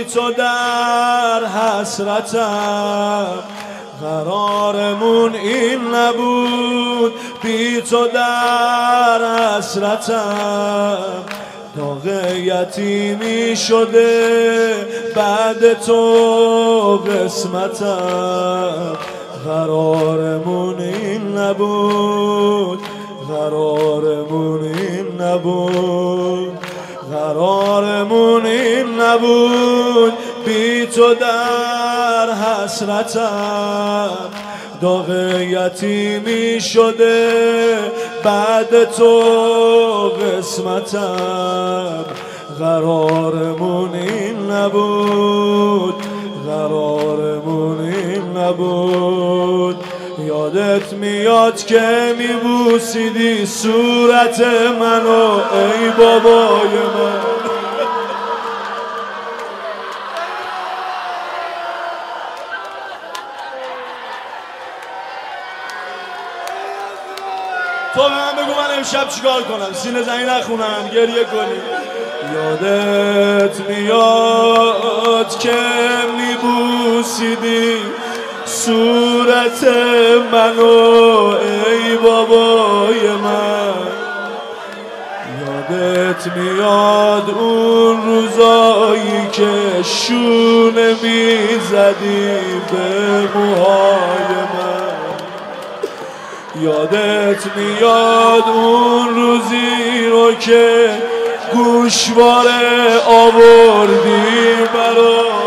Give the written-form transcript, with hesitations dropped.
تو در حسرتم، قرارمون این نبود بی تو در حسرتم، داغ یتیمی شده بعد تو قسمتم، قرارمون این نبود، قرارمون این نبود، قرارمون این نبود بی تو در حسرتم، داغ یتیمی شده بعد تو قسمتم، قرارمون این نبود، قرارمون این نبود. یادت میاد که میبوسیدی صورت منو ای بابای من، تو به من بگو من امشب چیکار کنم، سینه زنی نخونم گریه کنی. یادت میاد که میبوسیدی صورت منو ای بابای من، یادت میاد اون روزایی که شونه میزدی به موهای من، یادت میاد اون روزی رو که گوشواره آوردی برام